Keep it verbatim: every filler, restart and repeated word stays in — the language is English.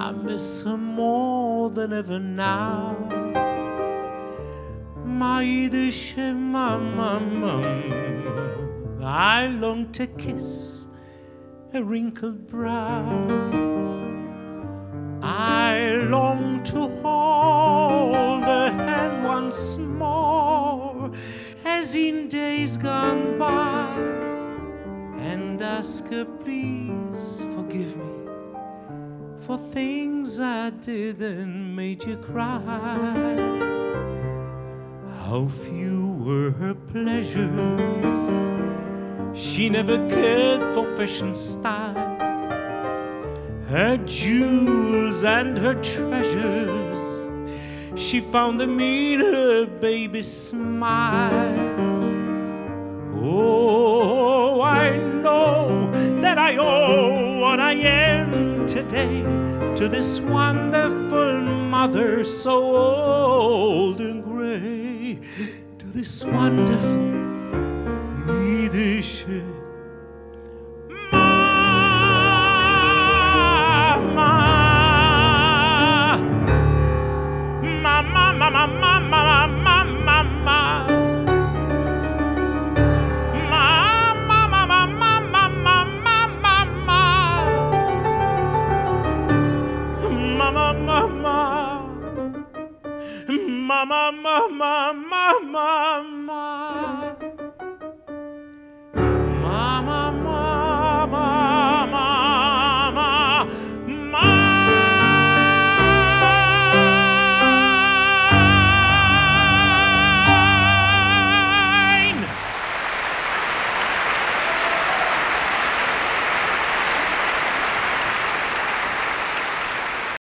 I miss her more than ever now. My idische Mama, I long to kiss her wrinkled brow. I long to hold her hand once more, as in days gone by, and ask her, please forgive me for things I did and made you cry. How few were her pleasures, she never cared for fashion style. Her jewels and her treasures, she found them in her baby's smile. Oh, I know that I owe what I am today to this wonderful mother so old and gray, to this wonderful Yiddish Mama, mama, mama, mama, mama, mama. Mama, mama, mama, mama, mama.